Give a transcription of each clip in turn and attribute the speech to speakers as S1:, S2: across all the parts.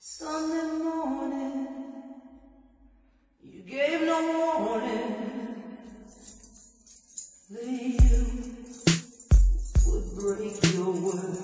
S1: Sunday morning, you gave no warning that you would break your word.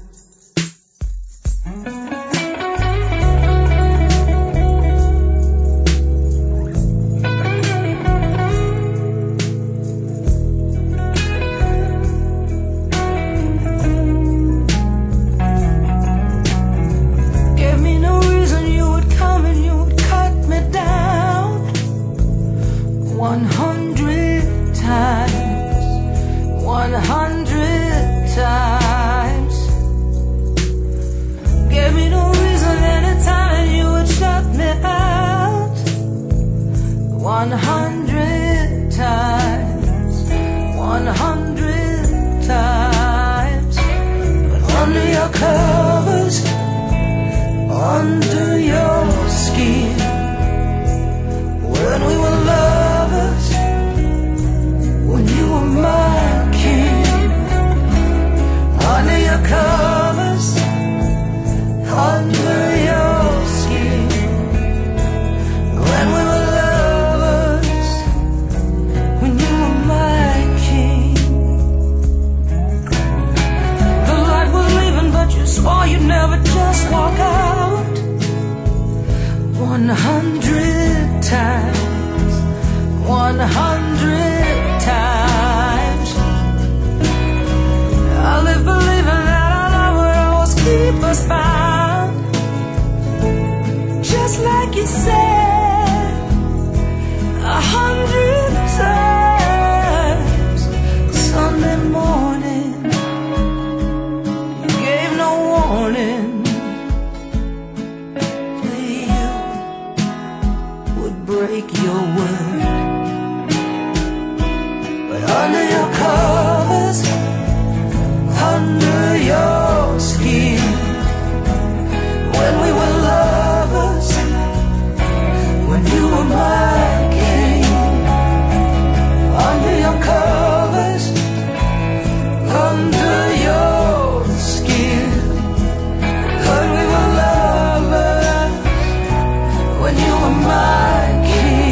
S1: Times gave me no reason anytime, and you would shut me out 100 times, 100 times. But under your covers, under your skin, when we were lovers, when you were my king. Under your covers, under your skin, when we were lovers, when you were my king. The light was leaving, but you swore you'd never just walk out 100 times, 100 times. I live believing that our love would always keep us bound, just like you said 100 times. Sunday morning, you gave no warning that you would break your word. But under your covers, under your skin, when we were lovers, when you were my king. Under your covers, under your skin, when we were lovers, when you were my king.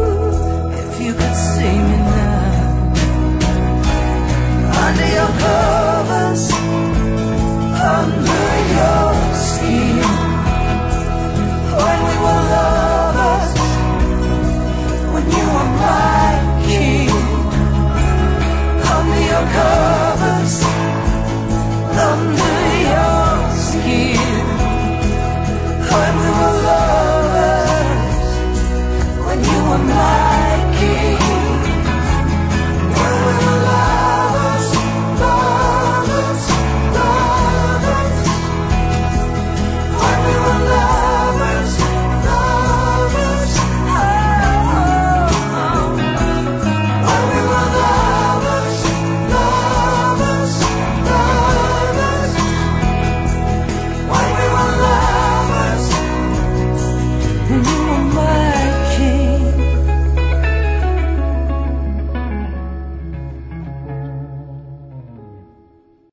S1: Under your cover.